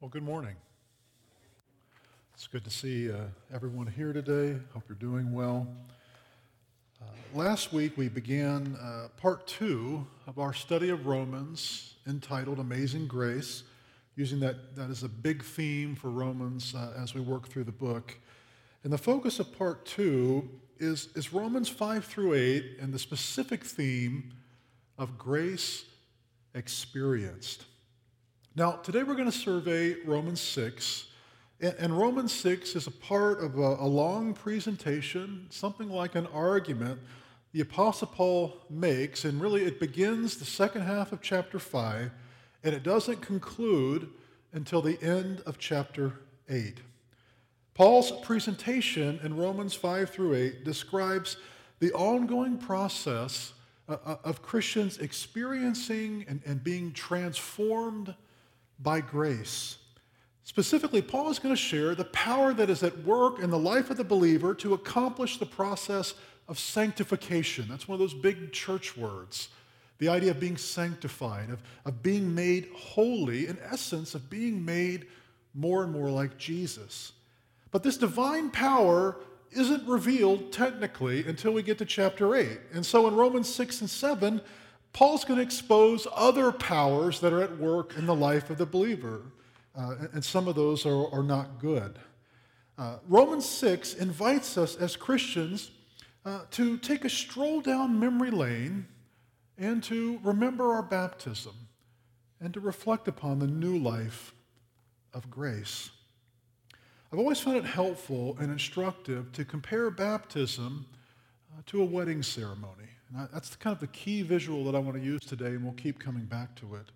Well, good morning. It's good to see everyone here today. Hope you're doing well. Last week we began part 2 of our study of Romans entitled Amazing Grace, using that as a big theme for Romans as we work through the book. And the focus of part 2 is Romans 5 through 8 and the specific theme of grace experienced. Now, today we're going to survey Romans 6, and Romans 6 is a part of a long presentation, something like an argument the Apostle Paul makes, and really it begins the second half of chapter 5, and it doesn't conclude until the end of chapter 8. Paul's presentation in Romans 5 through 8 describes the ongoing process of Christians experiencing and being transformed by grace. Specifically, Paul is going to share the power that is at work in the life of the believer to accomplish the process of sanctification. That's one of those big church words. The idea of being sanctified, of being made holy, in essence, of being made more and more like Jesus. But this divine power isn't revealed technically until we get to chapter 8. And so in Romans 6 and 7, Paul's going to expose other powers that are at work in the life of the believer, and some of those are not good. Romans 6 invites us as Christians to take a stroll down memory lane and to remember our baptism and to reflect upon the new life of grace. I've always found it helpful and instructive to compare baptism to a wedding ceremony. And that's kind of the key visual that I want to use today, and we'll keep coming back to it.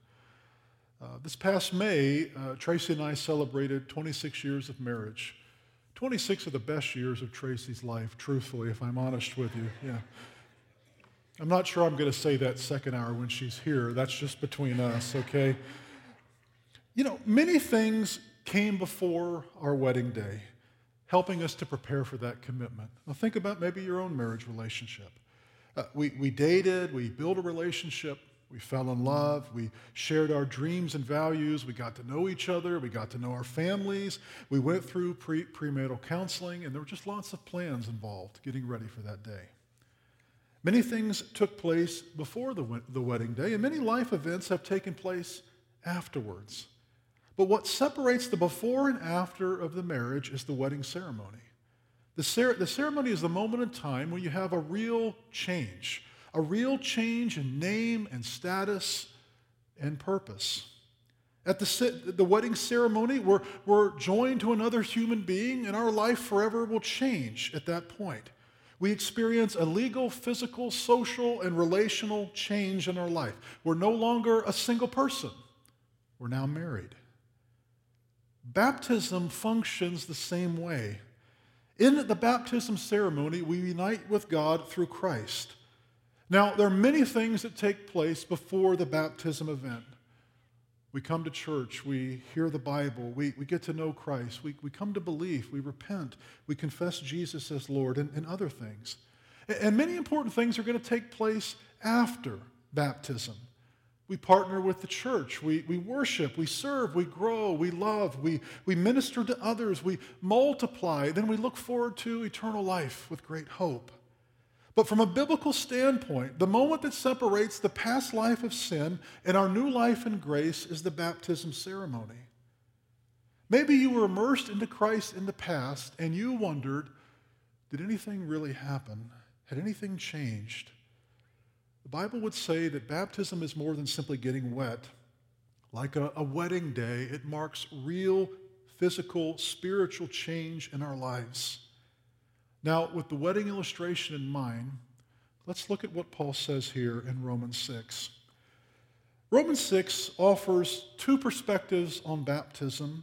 This past May, Tracy and I celebrated 26 years of marriage. 26 of the best years of Tracy's life, truthfully, if I'm honest with you. Yeah. I'm not sure I'm going to say that second hour when she's here. That's just between us, okay? You know, many things came before our wedding day, helping us to prepare for that commitment. Now think about maybe your own marriage relationship. We dated, we built a relationship, we fell in love, we shared our dreams and values, we got to know each other, we got to know our families, we went through premarital counseling, and there were just lots of plans involved getting ready for that day. Many things took place before the wedding day, and many life events have taken place afterwards. But what separates the before and after of the marriage is the wedding ceremony. The ceremony is the moment in time when you have a real change in name and status and purpose. At the wedding ceremony, we're joined to another human being, and our life forever will change at that point. We experience a legal, physical, social, and relational change in our life. We're no longer a single person. We're now married. Baptism functions the same way. In the baptism ceremony, we unite with God through Christ. Now, there are many things that take place before the baptism event. We come to church, we hear the Bible, we get to know Christ, we come to belief, we repent, we confess Jesus as Lord, and other things. And many important things are going to take place after baptism. We partner with the church, we worship, we serve, we grow, we love, we minister to others, we multiply, then we look forward to eternal life with great hope. But from a biblical standpoint, the moment that separates the past life of sin and our new life in grace is the baptism ceremony. Maybe you were immersed into Christ in the past and you wondered, did anything really happen? Had anything changed? The Bible would say that baptism is more than simply getting wet. Like a wedding day, it marks real physical, spiritual change in our lives. Now, with the wedding illustration in mind, let's look at what Paul says here in Romans 6. Romans 6 offers two perspectives on baptism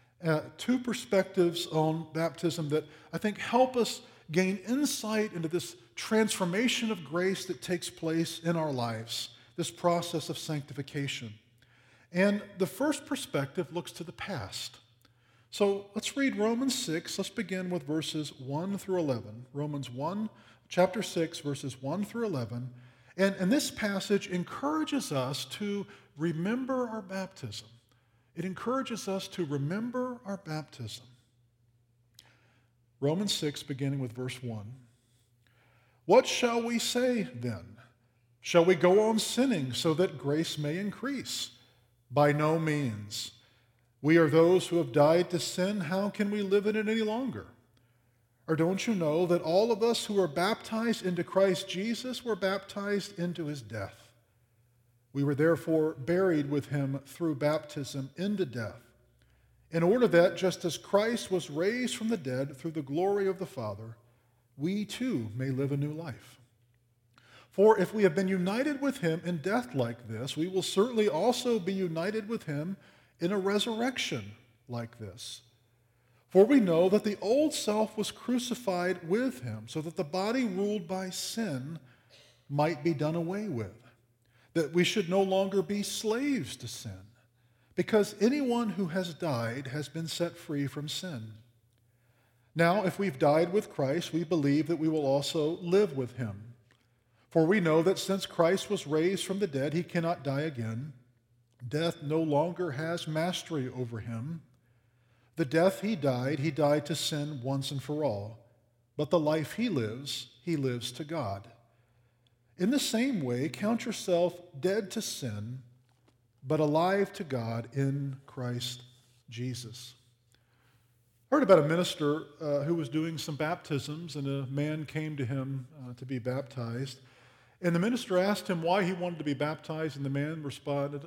that I think help us gain insight into this transformation of grace that takes place in our lives, this process of sanctification. And the first perspective looks to the past. So let's read Romans 6. Let's begin with verses 1 through 11. Romans 1, chapter 6, verses 1 through 11. And this passage encourages us to remember our baptism. It encourages us to remember our baptism. Romans 6, beginning with verse 1. What shall we say then? Shall we go on sinning so that grace may increase? By no means. We are those who have died to sin. How can we live in it any longer? Or don't you know that all of us who are baptized into Christ Jesus were baptized into his death? We were therefore buried with him through baptism into death, in order that, just as Christ was raised from the dead through the glory of the Father, we too may live a new life. For if we have been united with him in death like this, we will certainly also be united with him in a resurrection like this. For we know that the old self was crucified with him, so that the body ruled by sin might be done away with, that we should no longer be slaves to sin, because anyone who has died has been set free from sin. Now, if we've died with Christ, we believe that we will also live with him. For we know that since Christ was raised from the dead, he cannot die again. Death no longer has mastery over him. The death he died to sin once and for all. But the life he lives to God. In the same way, count yourself dead to sin, but alive to God in Christ Jesus. I heard about a minister who was doing some baptisms, and a man came to him to be baptized. And the minister asked him why he wanted to be baptized, and the man responded,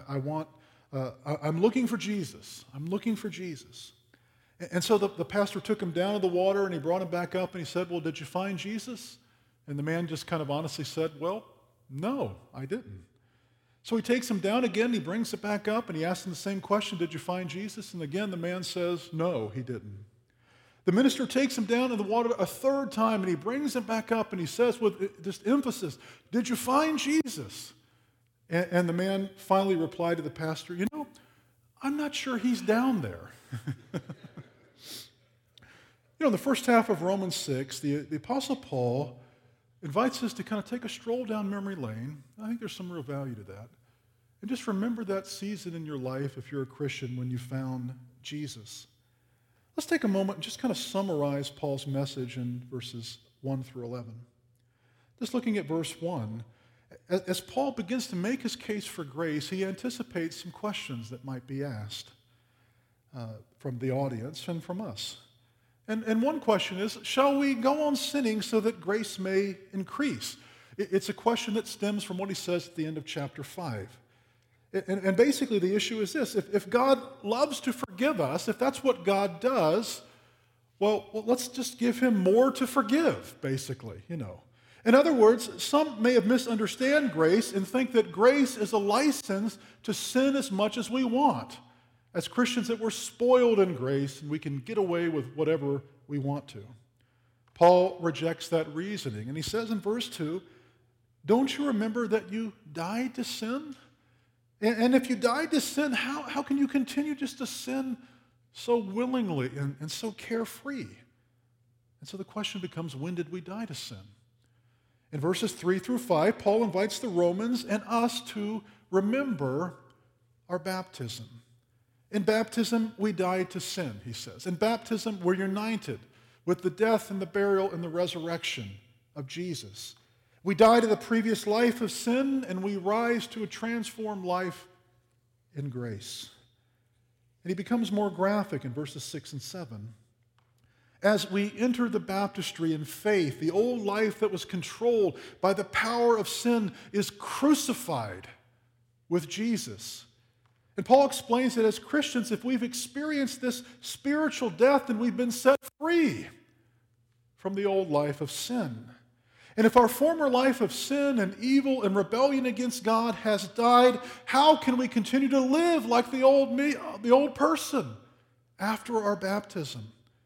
I'm looking for Jesus. I'm looking for Jesus. And so the pastor took him down to the water, and he brought him back up, and he said, well, did you find Jesus? And the man just kind of honestly said, well, no, I didn't. So he takes him down again, he brings it back up, and he asks him the same question, did you find Jesus? And again, the man says, no, he didn't. The minister takes him down in the water a third time, and he brings him back up, and he says with just emphasis, did you find Jesus? And the man finally replied to the pastor, I'm not sure he's down there. In the first half of Romans 6, the Apostle Paul invites us to kind of take a stroll down memory lane. I think there's some real value to that. And just remember that season in your life, if you're a Christian, when you found Jesus. Let's take a moment and just kind of summarize Paul's message in verses 1 through 11. Just looking at verse 1, as Paul begins to make his case for grace, he anticipates some questions that might be asked from the audience and from us. And one question is, shall we go on sinning so that grace may increase? It's a question that stems from what he says at the end of chapter 5. And basically the issue is this: if God loves to forgive us, if that's what God does, well, let's just give him more to forgive, basically, In other words, some may have misunderstood grace and think that grace is a license to sin as much as we want. As Christians, that we're spoiled in grace and we can get away with whatever we want to. Paul rejects that reasoning, and he says in verse 2, don't you remember that you died to sin? And if you died to sin, how can you continue just to sin so willingly and so carefree? And so the question becomes, when did we die to sin? In verses 3 through 5, Paul invites the Romans and us to remember our baptism. In baptism, we died to sin, he says. In baptism, we're united with the death and the burial and the resurrection of Jesus. We die to the previous life of sin, and we rise to a transformed life in grace. And he becomes more graphic in verses 6 and 7. As we enter the baptistry in faith, the old life that was controlled by the power of sin is crucified with Jesus. And Paul explains that as Christians, if we've experienced this spiritual death, then we've been set free from the old life of sin. And if our former life of sin and evil and rebellion against God has died, how can we continue to live like the old person after our baptism?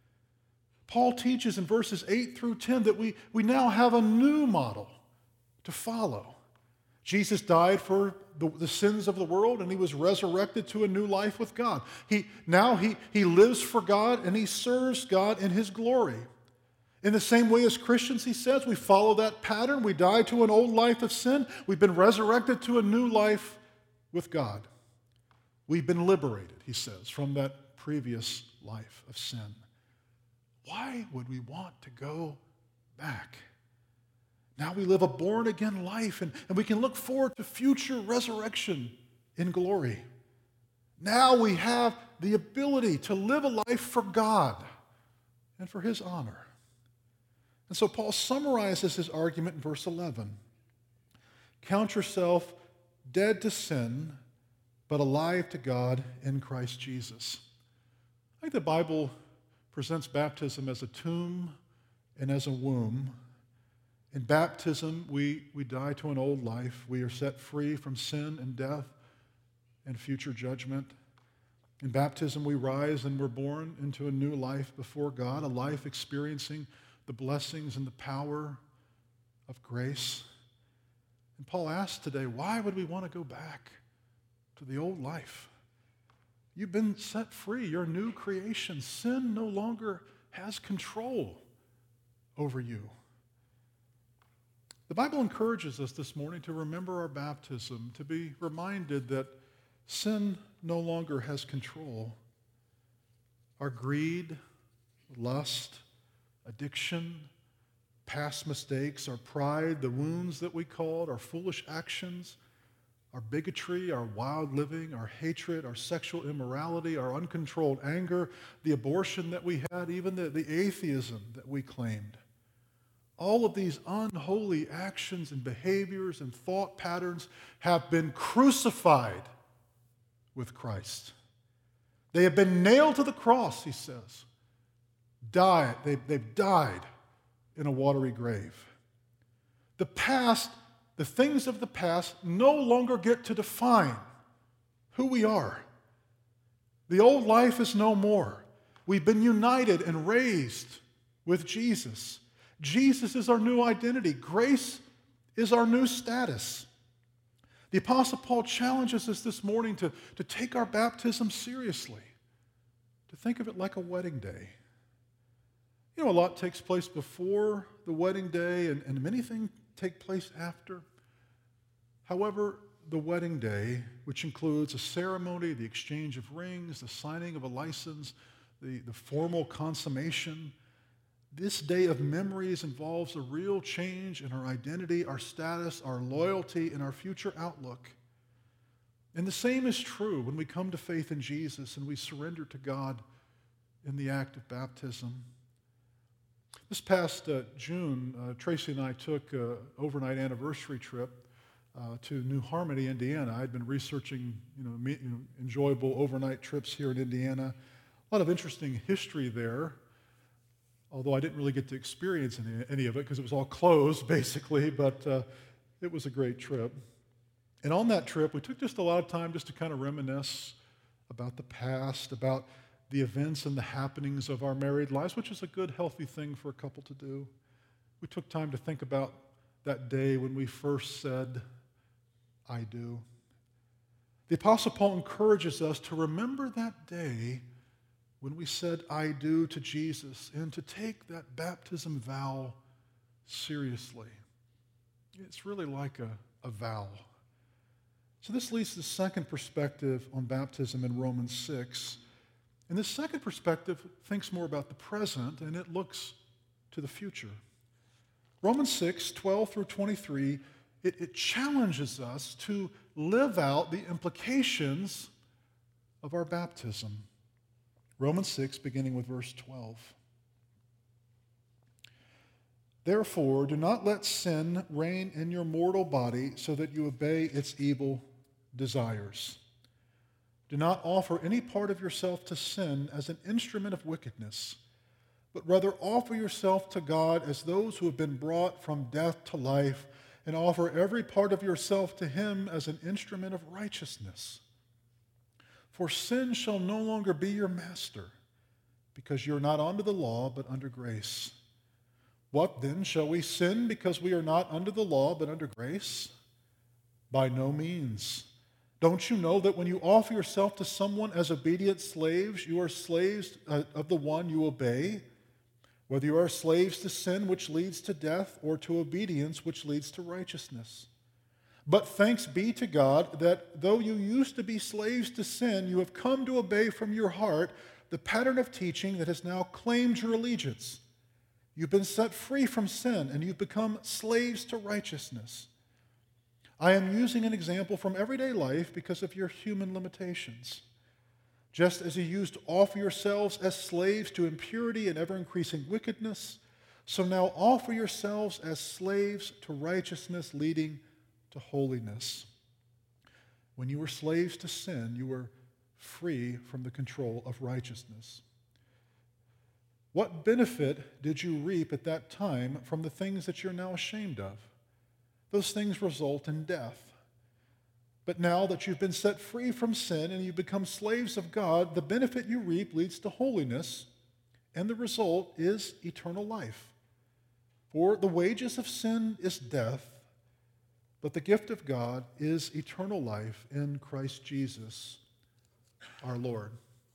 Paul teaches in verses 8 through 10 that we now have a new model to follow. Jesus died for the sins of the world, and he was resurrected to a new life with God. He lives for God, and he serves God in his glory. In the same way as Christians, he says, we follow that pattern. We die to an old life of sin. We've been resurrected to a new life with God. We've been liberated, he says, from that previous life of sin. Why would we want to go back? Now we live a born-again life, and we can look forward to future resurrection in glory. Now we have the ability to live a life for God and for his honor. And so Paul summarizes his argument in verse 11. Count yourself dead to sin, but alive to God in Christ Jesus. I think the Bible presents baptism as a tomb and as a womb. In baptism, we die to an old life. We are set free from sin and death and future judgment. In baptism, we rise and we're born into a new life before God, a life experiencing the blessings and the power of grace. And Paul asks today, why would we want to go back to the old life? You've been set free. You're a new creation. Sin no longer has control over you. The Bible encourages us this morning to remember our baptism, to be reminded that sin no longer has control. Our greed, lust, addiction, past mistakes, our pride, the wounds that we caused, our foolish actions, our bigotry, our wild living, our hatred, our sexual immorality, our uncontrolled anger, the abortion that we had, even the atheism that we claimed. All of these unholy actions and behaviors and thought patterns have been crucified with Christ. They have been nailed to the cross, he says. They've died in a watery grave. The past, the things of the past, no longer get to define who we are. The old life is no more. We've been united and raised with Jesus. Jesus is our new identity. Grace is our new status. The Apostle Paul challenges us this morning to take our baptism seriously, to think of it like a wedding day. You know, a lot takes place before the wedding day, and many things take place after. However, the wedding day, which includes a ceremony, the exchange of rings, the signing of a license, the formal consummation, this day of memories involves a real change in our identity, our status, our loyalty, and our future outlook. And the same is true when we come to faith in Jesus and we surrender to God in the act of baptism. This past June, Tracy and I took an overnight anniversary trip to New Harmony, Indiana. I'd been researching enjoyable overnight trips here in Indiana. A lot of interesting history there, although I didn't really get to experience any of it because it was all closed, basically, but it was a great trip. And on that trip, we took just a lot of time just to kind of reminisce about the past, about the events and the happenings of our married lives, which is a good, healthy thing for a couple to do. We took time to think about that day when we first said, I do. The Apostle Paul encourages us to remember that day when we said, I do to Jesus, and to take that baptism vow seriously. It's really like a vow. So this leads to the second perspective on baptism in Romans 6. And this second perspective thinks more about the present, and it looks to the future. Romans 6, 12 through 23, it challenges us to live out the implications of our baptism. Romans 6, beginning with verse 12. Therefore, do not let sin reign in your mortal body so that you obey its evil desires. Do not offer any part of yourself to sin as an instrument of wickedness, but rather offer yourself to God as those who have been brought from death to life, and offer every part of yourself to him as an instrument of righteousness. For sin shall no longer be your master, because you are not under the law, but under grace. What then? Shall we sin because we are not under the law, but under grace? By no means. Don't you know that when you offer yourself to someone as obedient slaves, you are slaves of the one you obey? Whether you are slaves to sin, which leads to death, or to obedience, which leads to righteousness. But thanks be to God that though you used to be slaves to sin, you have come to obey from your heart the pattern of teaching that has now claimed your allegiance. You've been set free from sin, and you've become slaves to righteousness. I am using an example from everyday life because of your human limitations. Just as you used to offer yourselves as slaves to impurity and ever-increasing wickedness, so now offer yourselves as slaves to righteousness leading to holiness. When you were slaves to sin, you were free from the control of righteousness. What benefit did you reap at that time from the things that you're now ashamed of? Those things result in death. But now that you've been set free from sin and you've become slaves of God, the benefit you reap leads to holiness, and the result is eternal life. For the wages of sin is death, but the gift of God is eternal life in Christ Jesus, our Lord.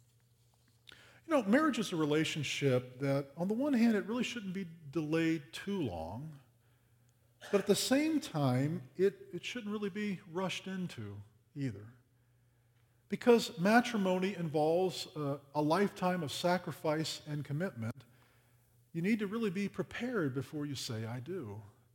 You know, marriage is a relationship that, on the one hand, it really shouldn't be delayed too long, but at the same time, it shouldn't really be rushed into either. Because matrimony involves a lifetime of sacrifice and commitment, you need to really be prepared before you say, I do.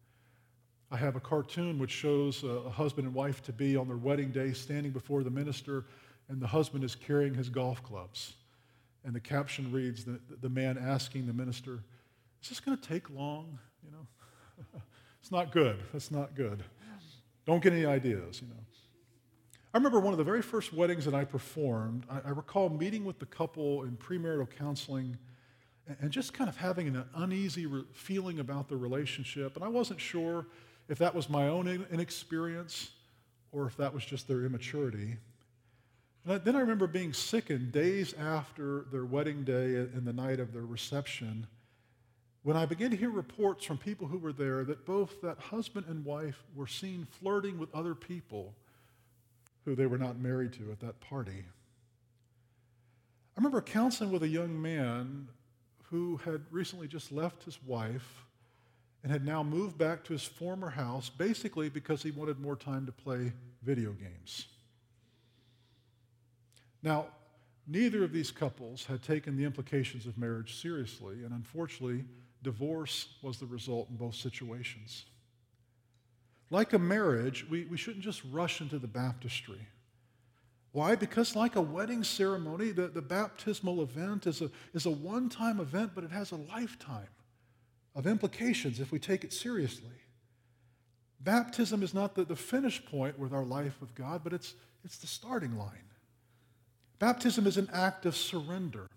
I have a cartoon which shows a husband and wife to be on their wedding day standing before the minister, and the husband is carrying his golf clubs. And the caption reads, the man asking the minister, is this going to take long? You know, it's not good. That's not good. Don't get any ideas, you know. I remember one of the very first weddings that I performed, I recall meeting with the couple in premarital counseling and just kind of having an uneasy feeling about the relationship. And I wasn't sure if that was my own inexperience or if that was just their immaturity. And then I remember being sickened days after their wedding day and the night of their reception when I began to hear reports from people who were there that both that husband and wife were seen flirting with other people who they were not married to at that party. I remember counseling with a young man who had recently just left his wife and had now moved back to his former house, basically because he wanted more time to play video games. Now, neither of these couples had taken the implications of marriage seriously, and unfortunately, divorce was the result in both situations. Like a marriage, we shouldn't just rush into the baptistry. Why? Because like a wedding ceremony, the baptismal event is a one-time event, but it has a lifetime of implications if we take it seriously. Baptism is not the finish point with our life with God, but it's the starting line. Baptism is an act of surrender.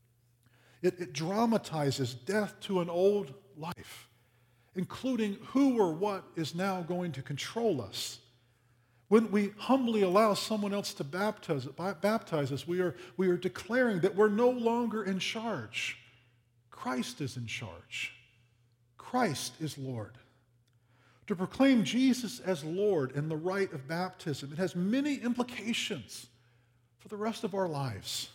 It dramatizes death to an old life, including who or what is now going to control us. When we humbly allow someone else to baptize us, we are declaring that we're no longer in charge. Christ is in charge. Christ is Lord. To proclaim Jesus as Lord in the rite of baptism, it has many implications for the rest of our lives.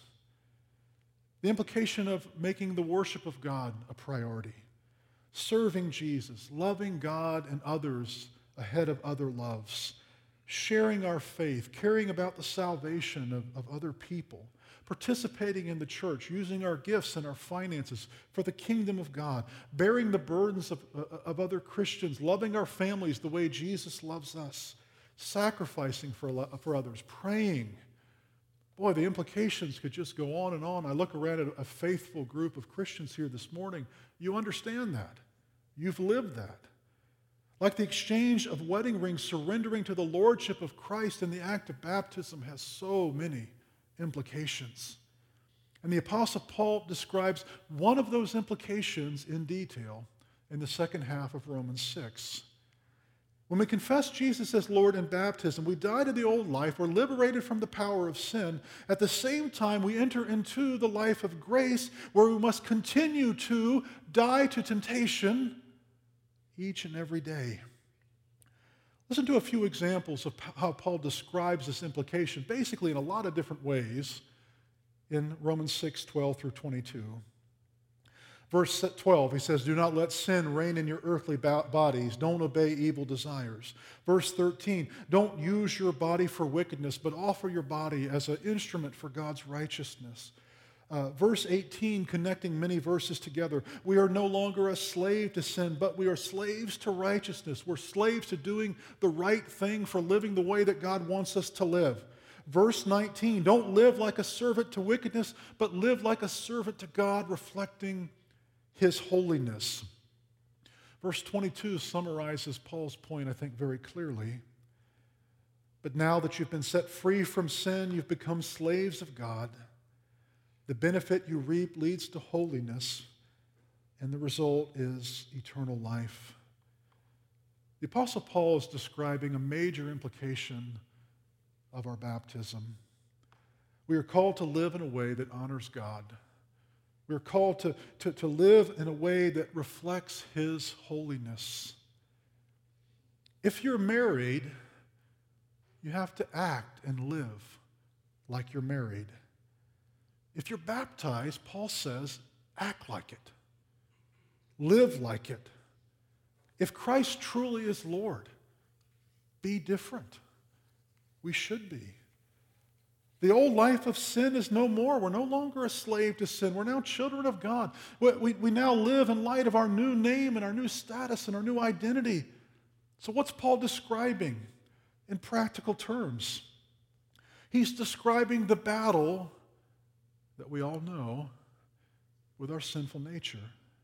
The implication of making the worship of God a priority, serving Jesus, loving God and others ahead of other loves, sharing our faith, caring about the salvation of other people, participating in the church, using our gifts and our finances for the kingdom of God, bearing the burdens of other Christians, loving our families the way Jesus loves us, sacrificing for others, praying. Boy, the implications could just go on and on. I look around at a faithful group of Christians here this morning. You understand that. You've lived that. Like the exchange of wedding rings, surrendering to the lordship of Christ in the act of baptism has so many implications. And the Apostle Paul describes one of those implications in detail in the second half of Romans 6. When we confess Jesus as Lord in baptism, we die to the old life, we're liberated from the power of sin. At the same time, we enter into the life of grace where we must continue to die to temptation each and every day. Listen to a few examples of how Paul describes this implication, basically in a lot of different ways, in Romans 6, 12 through 22. Verse 12, he says, do not let sin reign in your earthly bodies. Don't obey evil desires. Verse 13, don't use your body for wickedness, but offer your body as an instrument for God's righteousness. Verse 18, connecting many verses together, we are no longer a slave to sin, but we are slaves to righteousness. We're slaves to doing the right thing, for living the way that God wants us to live. Verse 19, don't live like a servant to wickedness, but live like a servant to God, reflecting His holiness. Verse 22 summarizes Paul's point, I think, very clearly. But now that you've been set free from sin, you've become slaves of God. The benefit you reap leads to holiness, and the result is eternal life. The Apostle Paul is describing a major implication of our baptism. We are called to live in a way that honors God. We are called to live in a way that reflects His holiness. If you're married, you have to act and live like you're married. If you're baptized, Paul says, act like it. Live like it. If Christ truly is Lord, be different. We should be. The old life of sin is no more. We're no longer a slave to sin. We're now children of God. We now live in light of our new name and our new status and our new identity. So what's Paul describing in practical terms? He's describing the battle that we all know with our sinful nature.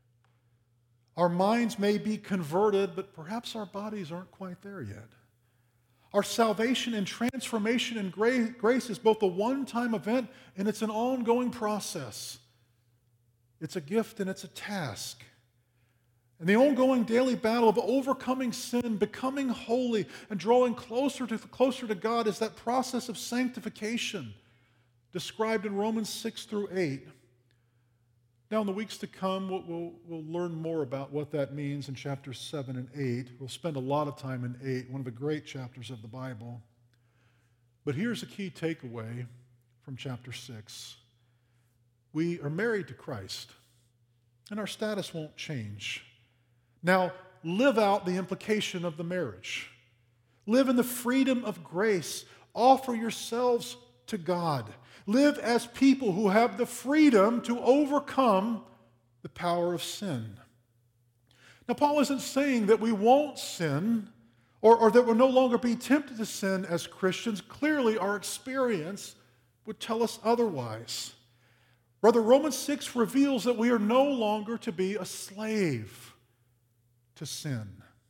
Our minds may be converted, but perhaps our bodies aren't quite there yet. Our salvation and transformation and grace is both a one-time event and it's an ongoing process. It's a gift and it's a task. And the ongoing daily battle of overcoming sin, becoming holy, and drawing closer to God is that process of sanctification described in Romans 6 through 8. Now, in the weeks to come, we'll learn more about what that means in chapters 7 and 8. We'll spend a lot of time in 8, one of the great chapters of the Bible. But here's a key takeaway from chapter 6. We are married to Christ, and our status won't change. Now, live out the implication of the marriage. Live in the freedom of grace. Offer yourselves to God. Live as people who have the freedom to overcome the power of sin. Now, Paul isn't saying that we won't sin or that we'll no longer be tempted to sin as Christians. Clearly, our experience would tell us otherwise. Rather, Romans 6 reveals that we are no longer to be a slave to sin.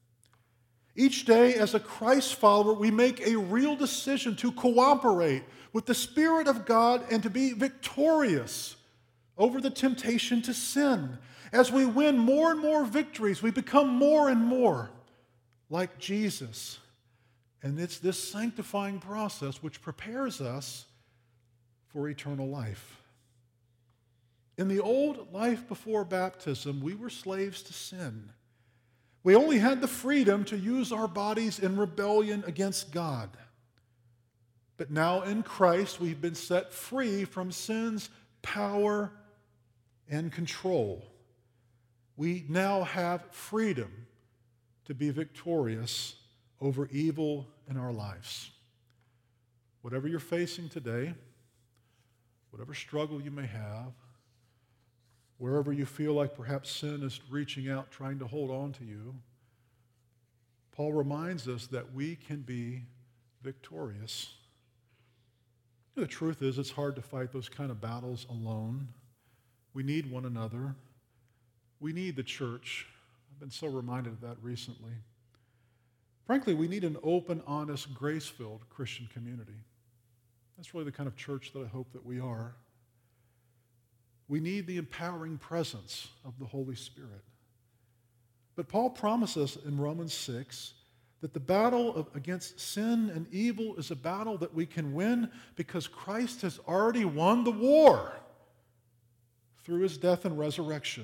Each day, as a Christ follower, we make a real decision to cooperate with the Spirit of God and to be victorious over the temptation to sin. As we win more and more victories, we become more and more like Jesus. And it's this sanctifying process which prepares us for eternal life. In the old life before baptism, we were slaves to sin. We only had the freedom to use our bodies in rebellion against God. But now in Christ, we've been set free from sin's power and control. We now have freedom to be victorious over evil in our lives. Whatever you're facing today, whatever struggle you may have, wherever you feel like perhaps sin is reaching out, trying to hold on to you, Paul reminds us that we can be victorious. The truth is, it's hard to fight those kind of battles alone. We need one another. We need the church. I've been so reminded of that recently. Frankly, we need an open, honest, grace-filled Christian community. That's really the kind of church that I hope that we are. We need the empowering presence of the Holy Spirit. But Paul promises in Romans 6 that the battle against sin and evil is a battle that we can win because Christ has already won the war through his death and resurrection.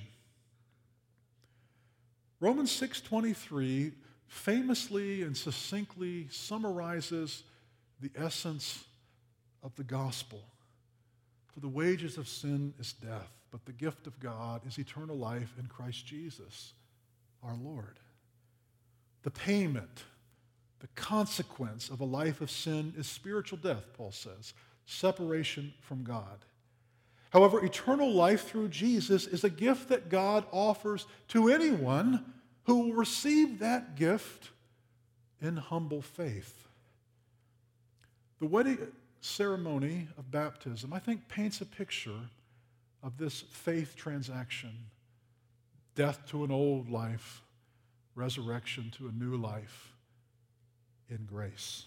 Romans 6:23 famously and succinctly summarizes the essence of the gospel. For the wages of sin is death, but the gift of God is eternal life in Christ Jesus, our Lord. The payment, the consequence of a life of sin is spiritual death, Paul says, separation from God. However, eternal life through Jesus is a gift that God offers to anyone who will receive that gift in humble faith. The wedding ceremony of baptism, I think, paints a picture of this faith transaction. Death to an old life, resurrection to a new life in grace.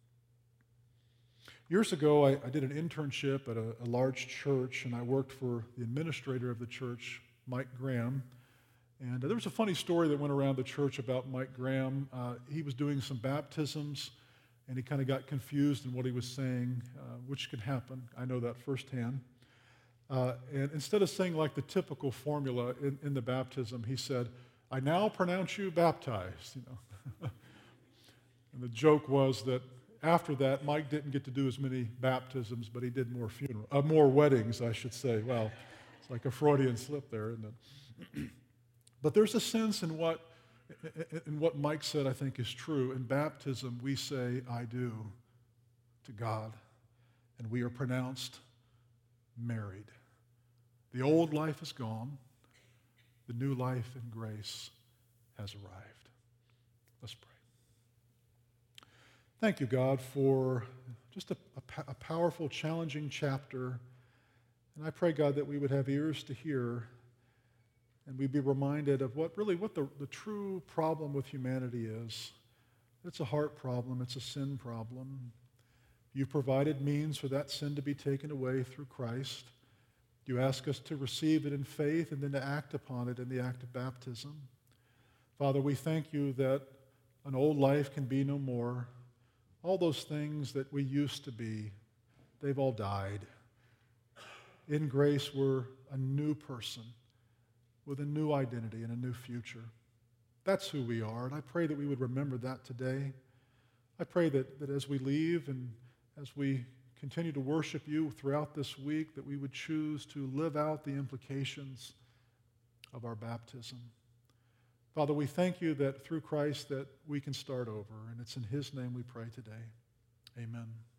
Years ago, I did an internship at a large church, and I worked for the administrator of the church, Mike Graham. And there was a funny story that went around the church about Mike Graham. He was doing some baptisms, and he kind of got confused in what he was saying, which can happen. I know that firsthand. And instead of saying like the typical formula in the baptism, he said, "I now pronounce you baptized." And the joke was that after that, Mike didn't get to do as many baptisms, but he did more weddings, I should say. Well, it's like a Freudian slip there, isn't it? But there's a sense in what Mike said I think is true. In baptism, we say, "I do," to God, and we are pronounced married. The old life is gone. The new life in grace has arrived. Let's pray. Thank you, God, for just a powerful, challenging chapter. And I pray, God, that we would have ears to hear and we'd be reminded of what the true problem with humanity is. It's a heart problem. It's a sin problem. You provided means for that sin to be taken away through Christ. You ask us to receive it in faith and then to act upon it in the act of baptism. Father, we thank you that an old life can be no more. All those things that we used to be, they've all died. In grace, we're a new person with a new identity and a new future. That's who we are, and I pray that we would remember that today. I pray that as we leave and as we continue to worship you throughout this week, that we would choose to live out the implications of our baptism. Father, we thank you that through Christ that we can start over, and it's in his name we pray today. Amen.